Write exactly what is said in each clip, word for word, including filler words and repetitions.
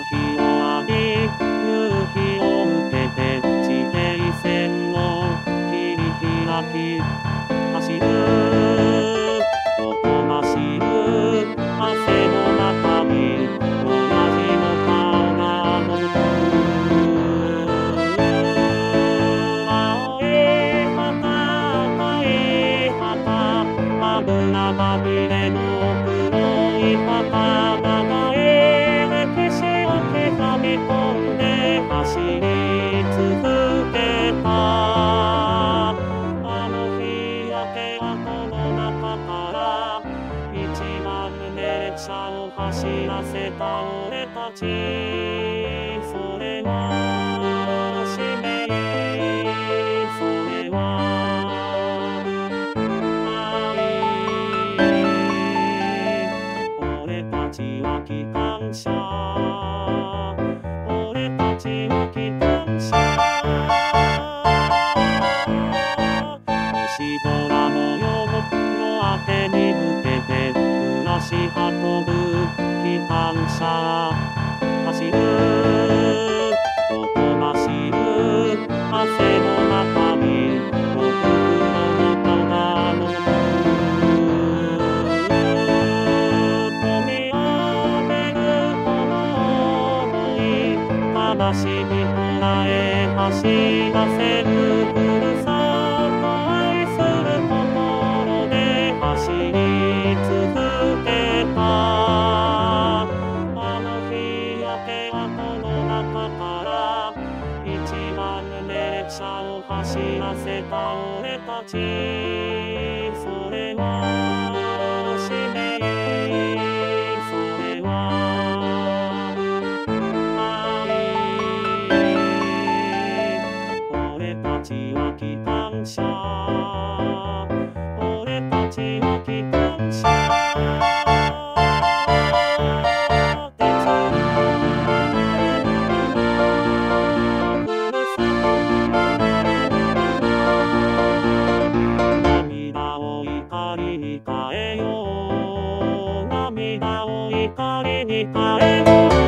日を浴び、夕日を受けて地平線を切り開き走るおとなしく汗の中に親父の顔が覗く青い旗赤い旗油まみれの黒い旗長い歴史を刻み込んで走り続けたあの日焼け跡の中から一番列車を走らせた俺たちそれは使命それは愛俺たちは機関車俺たちは機関車星空の夜明けに向けて暮らし運ぶ機関車走るおとなしく汗の中におふくろの顔が覗く込み上げるこの想い悲しみこらえ走らせるふるさと愛する心で走り続けたあの日焼け跡の中から一番列車を走らせた俺たちそれは使命それは愛俺たちは機関車俺たちは機関車涙を怒りに変えよう涙を怒りに変えよう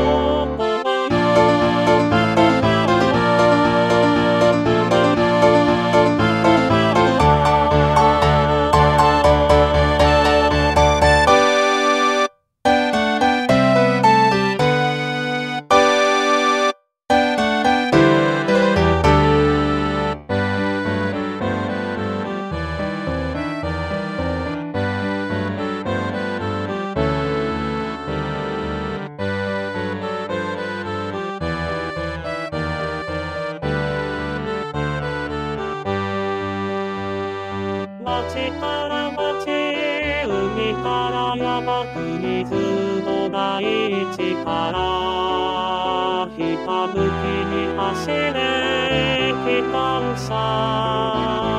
町から町海から山国ずの大地からひたむきに走れ機関車